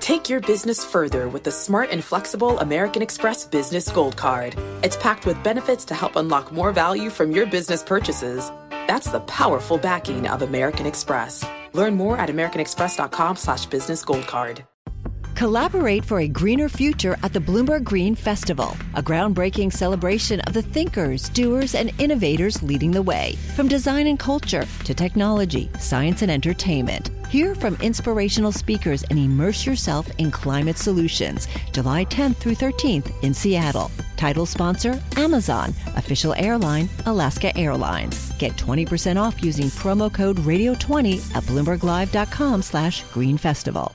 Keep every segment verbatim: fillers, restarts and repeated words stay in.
Take your business further with the smart and flexible American Express Business Gold Card. It's packed with benefits to help unlock more value from your business purchases. That's the powerful backing of American Express. Learn more at americanexpress.com slash business gold card. Collaborate for a greener future at the Bloomberg Green Festival, a groundbreaking celebration of the thinkers, doers, and innovators leading the way. From design and culture to technology, science, and entertainment. Hear from inspirational speakers and immerse yourself in climate solutions. July tenth through thirteenth in Seattle. Title sponsor, Amazon. Official airline, Alaska Airlines. Get twenty percent off using promo code radio twenty at bloomberglive.com slash green festival.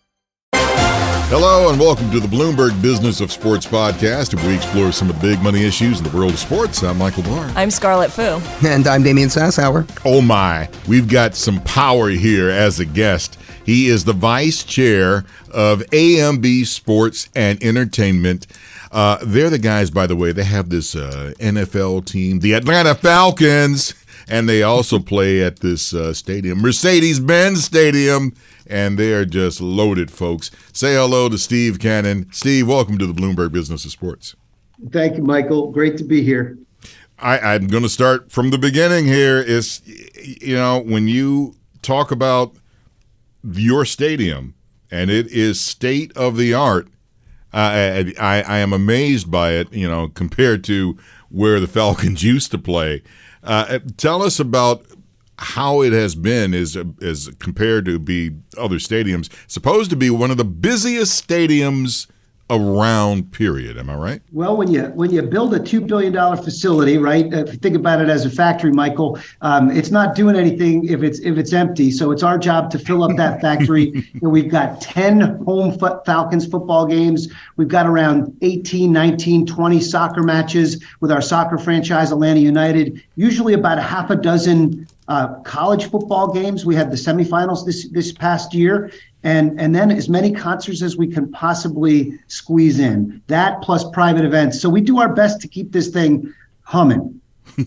Hello and welcome to the Bloomberg Business of Sports podcast, where we explore some of the big money issues in the world of sports. I'm Michael Barr. I'm Scarlett Fu. And I'm Damian Sassower. Oh my, we've got some power here as a guest. He is the vice chair of A M B Sports and Entertainment. Uh, they're the guys, by the way, they have this uh, N F L team, the Atlanta Falcons, and they also play at this uh, stadium, Mercedes-Benz Stadium. And they are just loaded, folks. Say hello to Steve Cannon. Steve, welcome to the Bloomberg Business of Sports. Thank you, Michael. Great to be here. I, I'm going to start from the beginning here. Is, you know, when you talk about your stadium, and it is state of the art, uh, I, I am amazed by it, you know, compared to where the Falcons used to play. Uh, tell us about how it has been as, as compared to be other stadiums. Supposed to be one of the busiest stadiums around, period. Am I right? Well, when you when you build a two billion dollars facility, right, if you think about it as a factory, Michael, um, it's not doing anything if it's if it's empty. So it's our job to fill up that factory. And we've got ten home Falcons football games. We've got around eighteen, nineteen, twenty soccer matches with our soccer franchise, Atlanta United, usually about a half a dozen Uh, college football games. We had the semifinals this this past year, and and then as many concerts as we can possibly squeeze in. That plus private events. So we do our best to keep this thing humming.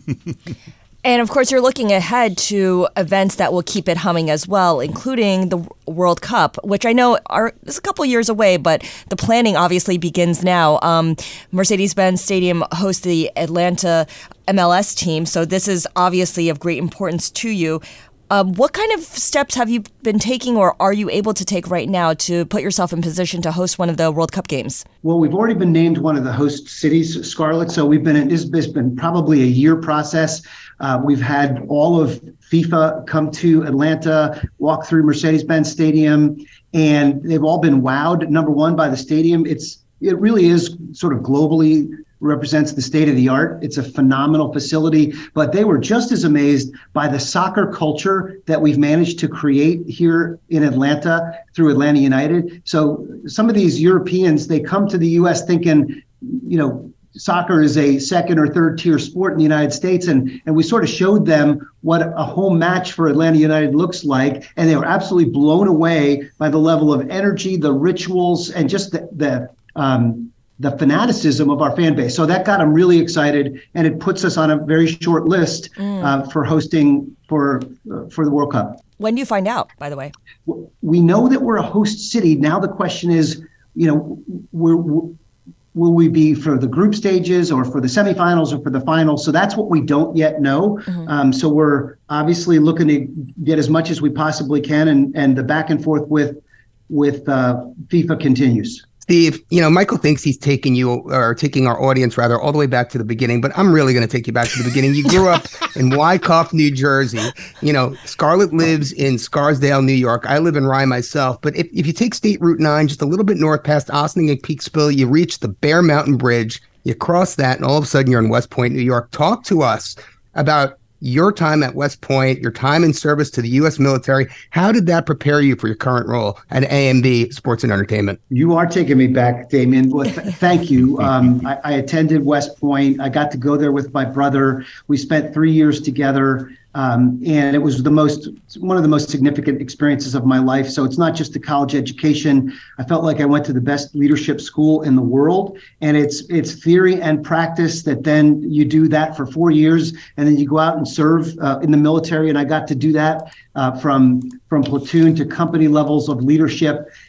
And of course, you're looking ahead to events that will keep it humming as well, including the World Cup, which I know are is a couple years away, but the planning obviously begins now. Um, Mercedes-Benz Stadium hosts the Atlanta M L S team, so this is obviously of great importance to you. Um, what kind of steps have you been taking, or are you able to take right now to put yourself in position to host one of the World Cup games? Well, we've already been named one of the host cities, Scarlett. So we've been in this has been probably a year process. Uh, we've had all of FIFA come to Atlanta, walk through Mercedes-Benz Stadium, and they've all been wowed. Number one, by the stadium. It's it really is sort of globally represents the state of the art. It's a phenomenal facility, but they were just as amazed by the soccer culture that we've managed to create here in Atlanta through Atlanta United. So some of these Europeans, they come to the U S thinking, you know, soccer is a second or third tier sport in the United States. And, and we sort of showed them what a home match for Atlanta United looks like. And they were absolutely blown away by the level of energy, the rituals, and just the, the um, the fanaticism of our fan base. So that got them really excited, and it puts us on a very short list mm. uh, for hosting for uh, for the World Cup. When do you find out, by the way? We know that we're a host city. Now the question is, you know, we're, we're, will we be for the group stages or for the semifinals or for the finals? So that's what we don't yet know. Mm-hmm. Um, so we're obviously looking to get as much as we possibly can, and, and the back and forth with, with uh, FIFA continues. Steve, you know, Michael thinks he's taking you, or taking our audience rather, all the way back to the beginning, but I'm really going to take you back to the beginning. You grew up in Wyckoff, New Jersey. You know, Scarlett lives in Scarsdale, New York. I live in Rye myself. But if, if you take State Route nine just a little bit north past Ossining and Peekskill, you reach the Bear Mountain Bridge, you cross that, and all of a sudden you're in West Point, New York. Talk to us about your time at West Point, your time in service to the U S military. How did that prepare you for your current role at A M B Sports and Entertainment? You are taking me back, Damian. Well, th- thank you. Um, I, I attended West Point. I got to go there with my brother. We spent three years together. Um, and it was the most, one of the most significant experiences of my life. So it's not just the college education. I felt like I went to the best leadership school in the world, and it's it's theory and practice that then you do that for four years, and then you go out and serve uh, in the military. And I got to do that uh, from from platoon to company levels of leadership.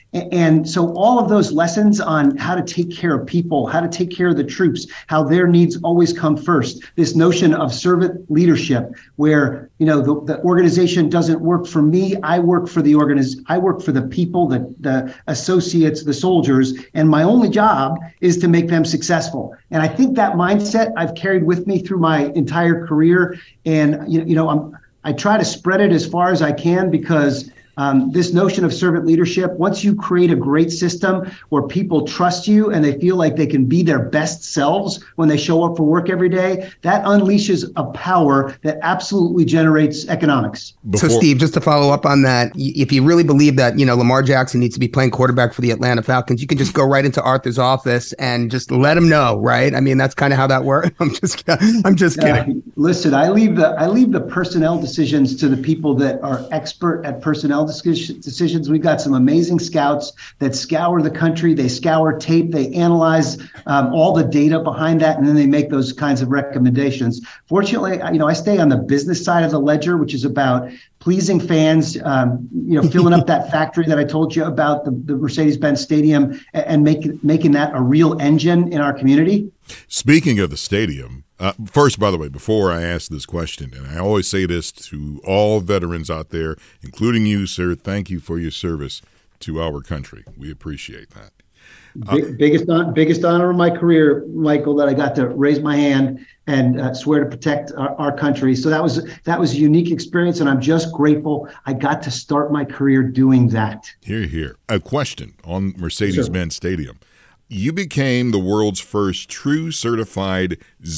And so all of those lessons on how to take care of people, how to take care of the troops, how their needs always come first, this notion of servant leadership, where, you know, the, the organization doesn't work for me, I work for the organiz- I work for the people, the, the associates, the soldiers, and my only job is to make them successful. And I think that mindset I've carried with me through my entire career. And, you, you know, I'm, I try to spread it as far as I can, because Um, this notion of servant leadership, once you create a great system where people trust you and they feel like they can be their best selves when they show up for work every day, that unleashes a power that absolutely generates economics. Before- so, Steve, just to follow up on that, if you really believe that, you know, Lamar Jackson needs to be playing quarterback for the Atlanta Falcons, you can just go right into Arthur's office and just let him know, right? I mean, that's kind of how that works. I'm just, I'm just kidding. Uh, listen, I leave the I leave the personnel decisions to the people that are expert at personnel decisions. We've got some amazing scouts that scour the country. They scour tape. They analyze um, all the data behind that, and then they make those kinds of recommendations. Fortunately, you know, I stay on the business side of the ledger, which is about pleasing fans, um, you know, filling up that factory that I told you about, the, the Mercedes-Benz Stadium, and make, making that a real engine in our community. Speaking of the stadium, uh, first, by the way, before I ask this question, and I always say this to all veterans out there, including you, sir, thank you for your service to our country. We appreciate that. Big, uh, biggest, biggest honor of my career, Michael, that I got to raise my hand and uh, swear to protect our, our country. So that was that was a unique experience, and I'm just grateful I got to start my career doing that. Hear, hear. A question on Mercedes-Benz Stadium. You became the world's first true certified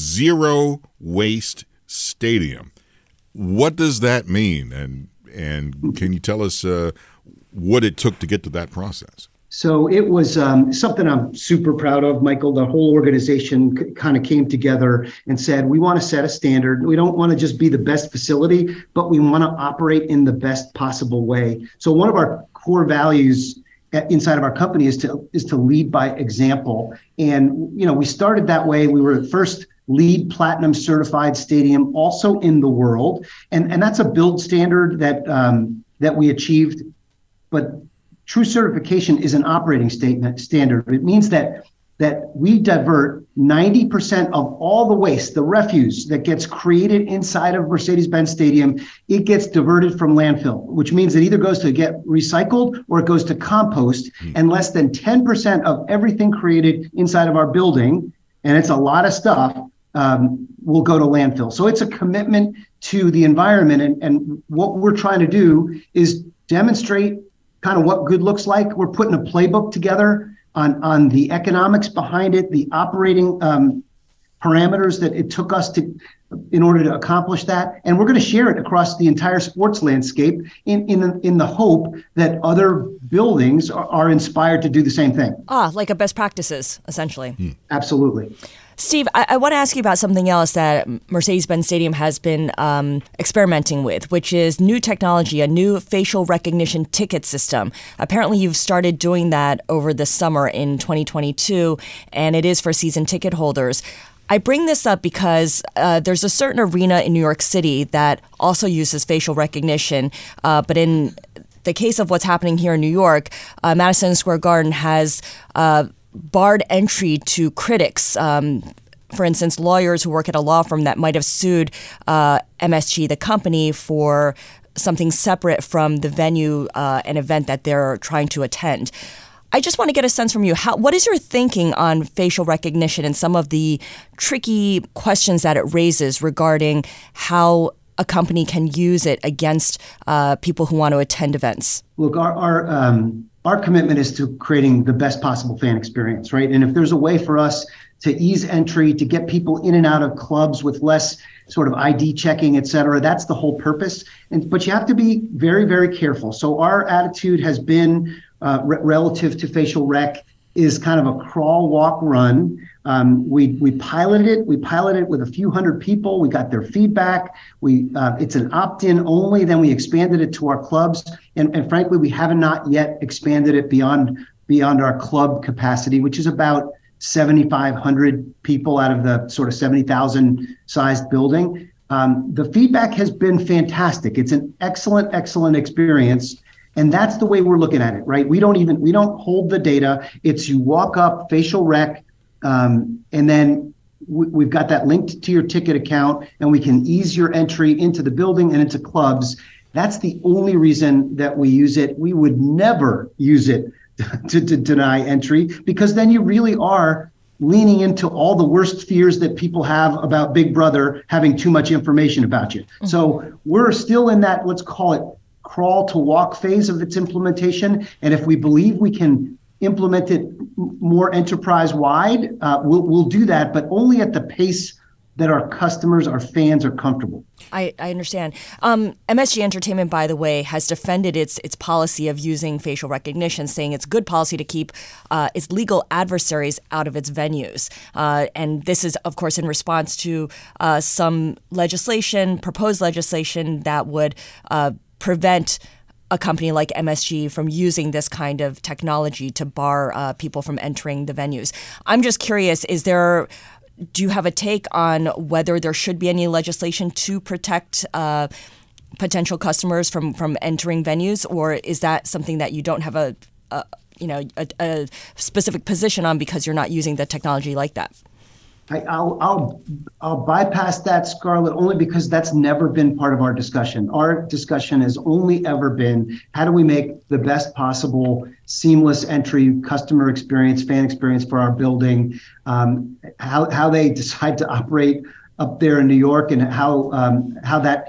zero waste stadium. What does that mean? And and can you tell us uh, what it took to get to that process? So it was um, something I'm super proud of, Michael. The whole organization c- kind of came together and said, we want to set a standard. We don't want to just be the best facility, but we want to operate in the best possible way. So one of our core values inside of our company is to is to lead by example. And, you know, we started that way. We were the first LEED Platinum certified stadium also in the world. And, and that's a build standard that um, that we achieved. But true certification is an operating statement standard. It means that that we divert ninety percent of all the waste, the refuse that gets created inside of Mercedes-Benz Stadium, it gets diverted from landfill, which means it either goes to get recycled or it goes to compost. Mm. And less than ten percent of everything created inside of our building, and it's a lot of stuff, um, will go to landfill. So it's a commitment to the environment. And, and what we're trying to do is demonstrate kind of what good looks like. We're putting a playbook together on, on the economics behind it, the operating um, parameters that it took us to in order to accomplish that. And we're going to share it across the entire sports landscape in, in, in the hope that other buildings are, are inspired to do the same thing. Ah, like a best practices, essentially. Hmm. Absolutely. Steve, I, I want to ask you about something else that Mercedes-Benz Stadium has been um, experimenting with, which is new technology, a new facial recognition ticket system. Apparently, you've started doing that over the summer in twenty twenty-two, and it is for season ticket holders. I bring this up because uh, there's a certain arena in New York City that also uses facial recognition, uh, but in the case of what's happening here in New York, uh, Madison Square Garden has uh, barred entry to critics. Um, for instance, lawyers who work at a law firm that might have sued uh, M S G, the company, for something separate from the venue, uh, an event that they're trying to attend. I just want to get a sense from you. How, what is your thinking on facial recognition and some of the tricky questions that it raises regarding how a company can use it against uh, people who want to attend events? Look, our our um, our commitment is to creating the best possible fan experience, right? And if there's a way for us to ease entry, to get people in and out of clubs with less sort of I D checking, et cetera, that's the whole purpose. And but you have to be very, very careful. So our attitude has been uh, re- relative to facial rec is kind of a crawl, walk, run. Um, we we piloted it. We piloted it with a few hundred people. We got their feedback. We uh, it's an opt-in only. Then we expanded it to our clubs, and, and frankly, we have not yet expanded it beyond beyond our club capacity, which is about seventy-five hundred people out of the sort of seventy thousand sized building. Um, the feedback has been fantastic. It's an excellent, excellent experience. And that's the way we're looking at it, right? We don't even, we don't hold the data. It's you walk up, facial rec, um, and then we, we've got that linked to your ticket account, and we can ease your entry into the building and into clubs. That's the only reason that we use it. We would never use it to, to deny entry, because then you really are leaning into all the worst fears that people have about Big Brother having too much information about you. Mm-hmm. So we're still in that, let's call it crawl to walk phase of its implementation. And if we believe we can implement it more enterprise-wide, uh, we'll, we'll do that, but only at the pace that our customers, our fans are comfortable. I, I understand. Um, M S G Entertainment, by the way, has defended its its policy of using facial recognition, saying it's good policy to keep uh, its legal adversaries out of its venues. Uh, and this is, of course, in response to uh, some legislation, proposed legislation that would uh, prevent a company like M S G from using this kind of technology to bar uh, people from entering the venues. I'm just curious, is there... Do you have a take on whether there should be any legislation to protect uh, potential customers from, from entering venues, or is that something that you don't have a, a you know a, a specific position on because you're not using the technology like that? I, I'll I'll I'll bypass that, Scarlett, only because that's never been part of our discussion. Our discussion has only ever been, how do we make the best possible seamless entry, customer experience, fan experience for our building, um, how how they decide to operate up there in New York, and how um, how that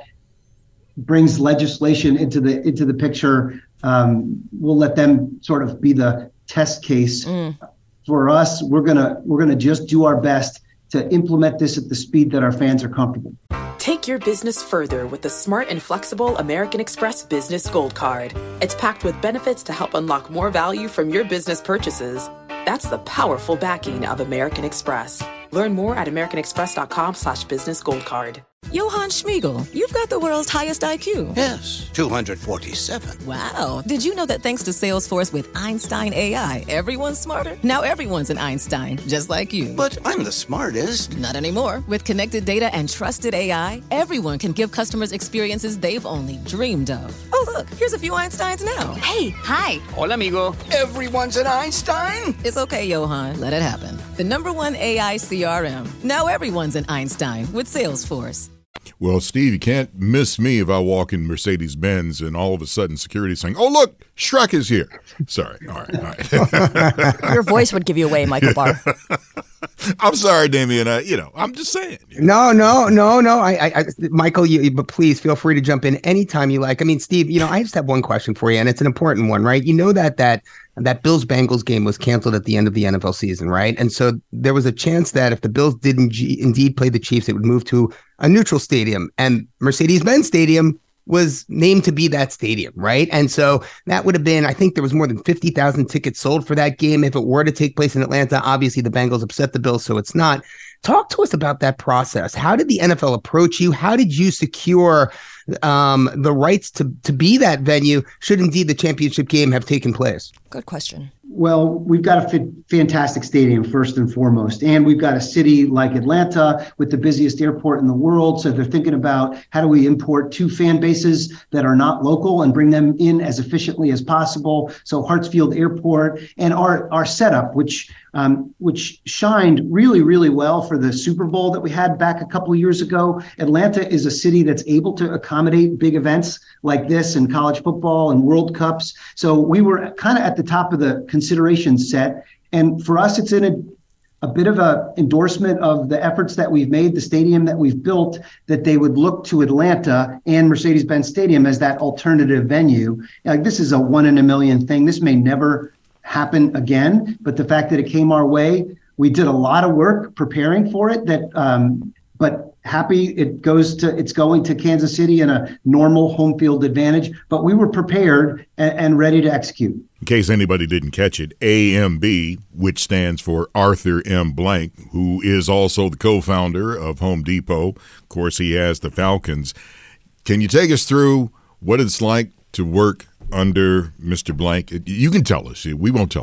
brings legislation into the into the picture. Um, we'll let them sort of be the test case. Mm. For us, we're gonna we're gonna just do our best to implement this at the speed that our fans are comfortable. Take your business further with the smart and flexible American Express Business Gold Card. It's packed with benefits to help unlock more value from your business purchases. That's the powerful backing of American Express. Learn more at americanexpress.com slash business gold card. Johann Schmiegel, you've got the world's highest I Q. Yes, two hundred forty-seven. Wow. Did you know that thanks to Salesforce with Einstein A I, everyone's smarter? Now everyone's an Einstein, just like you. But I'm the smartest. Not anymore. With connected data and trusted A I, everyone can give customers experiences they've only dreamed of. Oh, look, here's a few Einsteins now. Hey. Hi. Hola, amigo. Everyone's an Einstein? It's okay, Johann. Let it happen. The number one A I C R M. Now everyone's an Einstein with Salesforce. Well, Steve, you can't miss me if I walk in Mercedes-Benz and all of a sudden security saying, oh, look, Shrek is here. Sorry. All right. All right. Your voice would give you away, Michael Barr. I'm sorry, Damien. Uh, you know, I'm just saying. No, no, no, no. I, I, Michael, you, but please feel free to jump in anytime you like. I mean, Steve, you know, I just have one question for you, and it's an important one, right? You know that that that Bills-Bengals game was canceled at the end of the N F L season, right? And so there was a chance that if the Bills didn't g- indeed play the Chiefs, it would move to a neutral stadium, and Mercedes-Benz Stadium was named to be that stadium, right? And so that would have been, I think there was more than fifty thousand tickets sold for that game. If it were to take place in Atlanta, obviously the Bengals upset the Bills, so it's not. Talk to us about that process. How did the N F L approach you? How did you secure um, the rights to, to be that venue should indeed the championship game have taken place? Good question. Well, we've got a f- fantastic stadium, first and foremost. And we've got a city like Atlanta with the busiest airport in the world. So they're thinking about how do we import two fan bases that are not local and bring them in as efficiently as possible. So Hartsfield Airport and our, our setup, which um, which shined really, really well for the Super Bowl that we had back a couple of years ago. Atlanta is a city that's able to accommodate big events like this and college football and World Cups. So we were kind of at the top of the consideration set. And for us, it's in a, a bit of a endorsement of the efforts that we've made, the stadium that we've built, that they would look to Atlanta and Mercedes-Benz Stadium as that alternative venue. Like, this is a one in a million thing. This may never happen again, but the fact that it came our way, we did a lot of work preparing for it, that um, but happy it goes to it's going to Kansas City in a normal home field advantage, but we were prepared and, and ready to execute. In case anybody didn't catch it, A M B, which stands for Arthur M. Blank, who is also the co-founder of Home Depot. Of course, he has the Falcons. Can you take us through what it's like to work under Mister Blank? You can tell us. We won't tell anybody.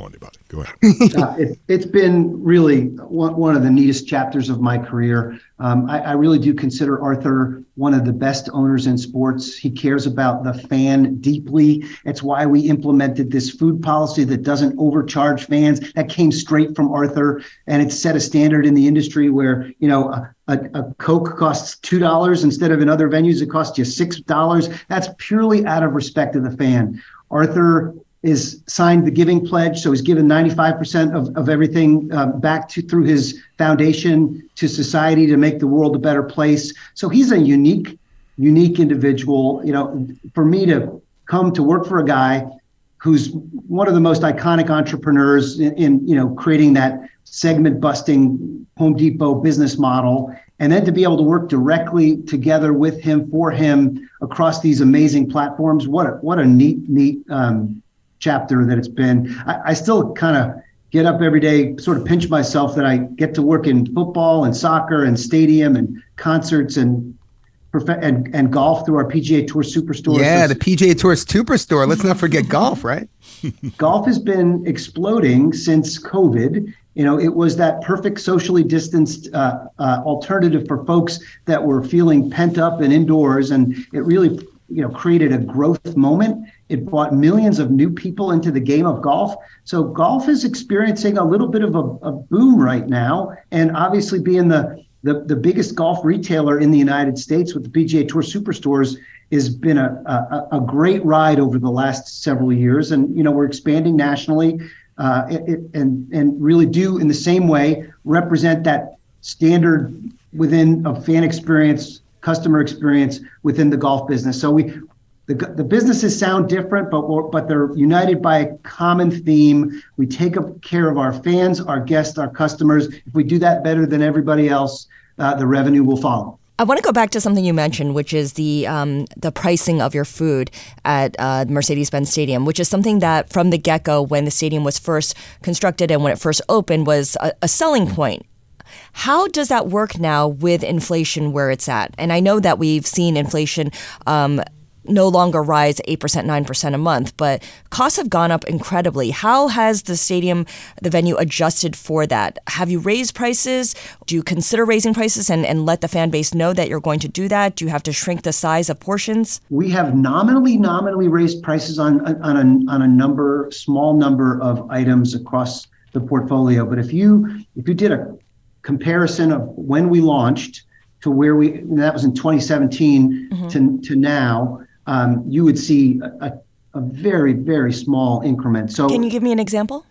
Go ahead. uh, it, it's been really one, one of the neatest chapters of my career. Um, I, I really do consider Arthur one of the best owners in sports. He cares about the fan deeply. It's why we implemented this food policy that doesn't overcharge fans. That came straight from Arthur, and it's set a standard in the industry where, you know, a, a, a Coke costs two dollars instead of in other venues, it costs you six dollars. That's purely out of respect to the fan. Arthur is signed the Giving Pledge, so he's given ninety-five percent of, of everything uh, back to through his foundation to society to make the world a better place. So he's a unique, unique individual. You know, for me to come to work for a guy who's one of the most iconic entrepreneurs in, in you know, creating that segment-busting Home Depot business model, and then to be able to work directly together with him, for him, across these amazing platforms. What a, what a neat, neat um, chapter that it's been. I, I still kind of get up every day, sort of pinch myself that I get to work in football and soccer and stadium and concerts and and, and golf through our P G A Tour Superstore. Yeah, so the P G A Tour Superstore. Let's not forget golf, right? Golf has been exploding since COVID. You know, it was that perfect socially distanced uh, uh, alternative for folks that were feeling pent up and indoors. And it really, you know, created a growth moment. It brought millions of new people into the game of golf. So golf is experiencing a little bit of a, a boom right now. And obviously being the, the, the biggest golf retailer in the United States with the P G A Tour Superstores has been a, a, a great ride over the last several years. And, you know, we're expanding nationally uh, it, and, and really do in the same way represent that standard within a fan experience, customer experience within the golf business. So we, the, the businesses sound different, but we're, but they're united by a common theme. We take care of our fans, our guests, our customers. If we do that better than everybody else, uh, the revenue will follow. I want to go back to something you mentioned, which is the um, the pricing of your food at uh, Mercedes-Benz Stadium, which is something that from the get-go, when the stadium was first constructed and when it first opened, was a, a selling point. How does that work now with inflation where it's at? And I know that we've seen inflation um, no longer rise eight percent, nine percent a month, but costs have gone up incredibly. How has the stadium, the venue, adjusted for that? Have you raised prices? Do you consider raising prices and, and let the fan base know that you're going to do that? Do you have to shrink the size of portions? We have nominally, nominally raised prices on, on, a, on a number, small number of items across the portfolio. But if you if you did a comparison of when we launched to where we, and that was in twenty seventeen mm-hmm. to, to now, um, you would see a, a very, very small increment. So can you give me an example?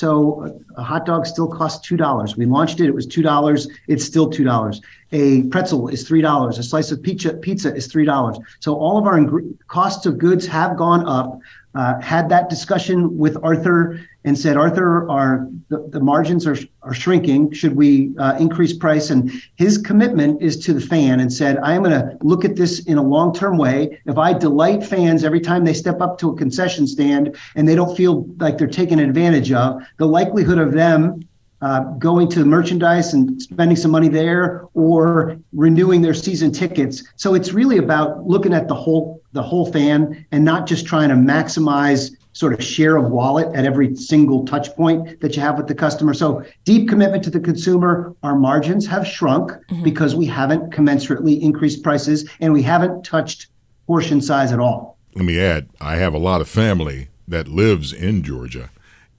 So a, a hot dog still costs two dollars. We launched it, it was two dollars. It's still two dollars. A pretzel is three dollars. A slice of pizza, pizza is three dollars. So all of our ing- costs of goods have gone up. Uh, had that discussion with Arthur and said, Arthur, our the, the margins are are shrinking. Should we uh, increase price? And his commitment is to the fan and said, I am going to look at this in a long-term way. If I delight fans every time they step up to a concession stand and they don't feel like they're taken advantage of, the likelihood of them uh, going to the merchandise and spending some money there or renewing their season tickets. So it's really about looking at the whole the whole fan and not just trying to maximize sort of share of wallet at every single touch point that you have with the customer. So deep commitment to the consumer. Our margins have shrunk mm-hmm. because we haven't commensurately increased prices and we haven't touched portion size at all. Let me add, I have a lot of family that lives in Georgia.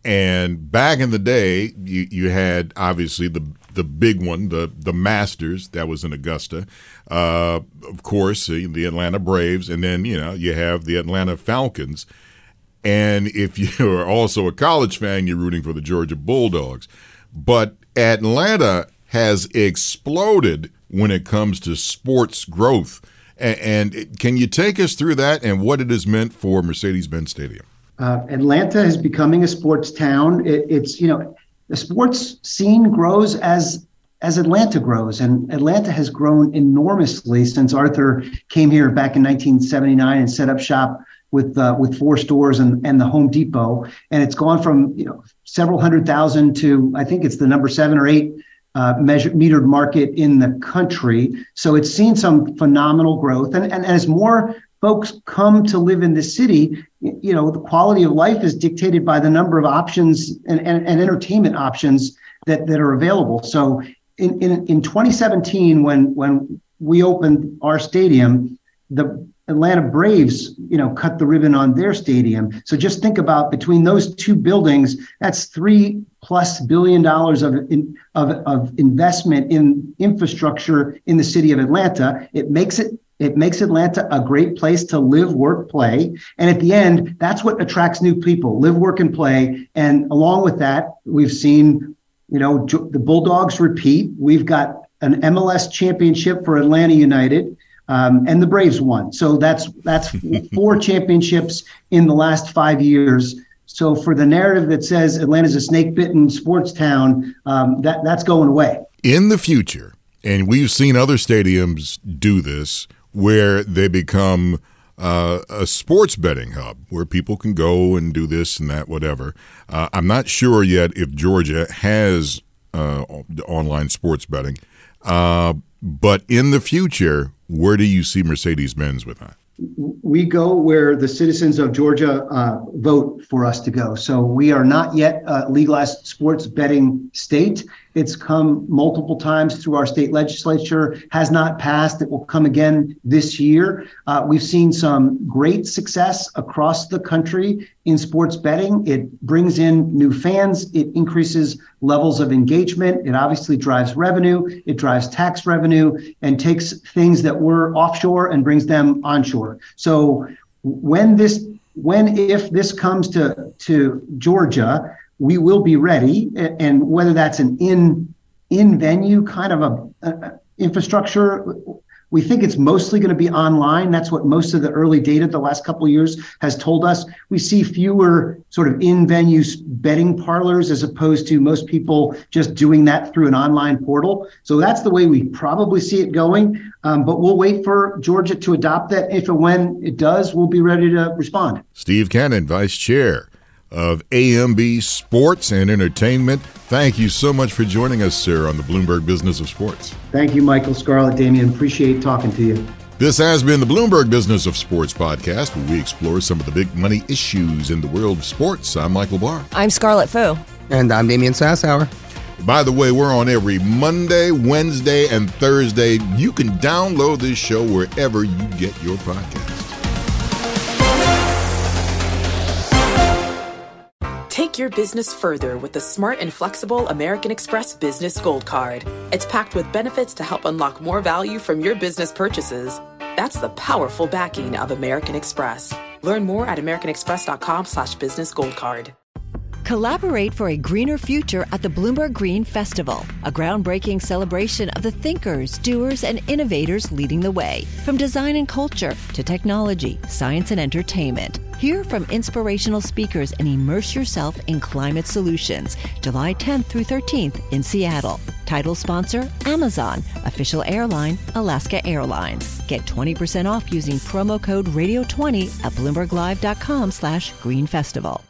And back in the day, you, you had obviously the the big one, the the Masters, that was in Augusta. Uh, of course, the, the Atlanta Braves, and then, you know, you have the Atlanta Falcons. And if you're also a college fan, you're rooting for the Georgia Bulldogs. But Atlanta has exploded when it comes to sports growth. And, and can you take us through that and what it has meant for Mercedes-Benz Stadium? Uh, Atlanta is becoming a sports town. It, it's, you know, the sports scene grows as as Atlanta grows, and Atlanta has grown enormously since Arthur came here back in nineteen seventy-nine and set up shop with uh, with four stores and, and the Home Depot. And it's gone from, you know, several hundred thousand to, I think it's the number seven or eight uh, measured metered market in the country. So it's seen some phenomenal growth. And, and as more folks come to live in the city, you know, the quality of life is dictated by the number of options and, and, and entertainment options that, that are available. So in, in, in twenty seventeen, when, when we opened our stadium, the Atlanta Braves, you know, cut the ribbon on their stadium. So just think about between those two buildings, that's three plus billion dollars of, in, of, of investment in infrastructure in the city of Atlanta. It makes it It makes Atlanta a great place to live, work, play. And at the end, that's what attracts new people, live, work, and play. And along with that, we've seen, you know, the Bulldogs repeat. We've got an M L S championship for Atlanta United, um, and the Braves won. So that's that's four championships in the last five years. So for the narrative that says Atlanta's a snake-bitten sports town, um, that that's going away. In the future, and we've seen other stadiums do this, where they become uh, a sports betting hub where people can go and do this and that, whatever. Uh, I'm not sure yet if Georgia has uh, online sports betting, uh, but in the future, where do you see Mercedes-Benz with that? We go where the citizens of Georgia uh, vote for us to go. So we are not yet a legalized sports betting state. It's come multiple times through our state legislature, has not passed. It will come again this year. Uh, we've seen some great success across the country in sports betting. It brings in new fans. It increases levels of engagement. It obviously drives revenue. It drives tax revenue and takes things that were offshore and brings them onshore. So when this, when, if this comes to, to Georgia, we will be ready, and whether that's an in in venue kind of a, a infrastructure, we think it's mostly going to be online. That's what most of the early data the last couple of years has told us. We see fewer sort of in venue betting parlors as opposed to most people just doing that through an online portal. So that's the way we probably see it going. Um, but we'll wait for Georgia to adopt that. If and when it does, we'll be ready to respond. Steve Cannon, Vice Chair of A M B Sports and Entertainment. Thank you so much for joining us, sir, on the Bloomberg Business of Sports. Thank you, Michael, Scarlett, Damian. Appreciate talking to you. This has been the Bloomberg Business of Sports podcast, where we explore some of the big money issues in the world of sports. I'm Michael Barr. I'm Scarlett Fu. And I'm Damian Sassower. By the way, we're on every Monday, Wednesday, and Thursday. You can download this show wherever you get your podcasts. Take your business further with the smart and flexible American Express Business Gold Card. It's packed with benefits to help unlock more value from your business purchases. That's the powerful backing of American Express. Learn more at americanexpress.com slash business gold card. Collaborate for a greener future at the Bloomberg Green Festival, a groundbreaking celebration of the thinkers, doers, and innovators leading the way. From design and culture to technology, science, and entertainment. Hear from inspirational speakers and immerse yourself in climate solutions. July tenth through thirteenth in Seattle. Title sponsor, Amazon. Official airline, Alaska Airlines. Get twenty percent off using promo code radio twenty at bloomberglive.com slash green festival.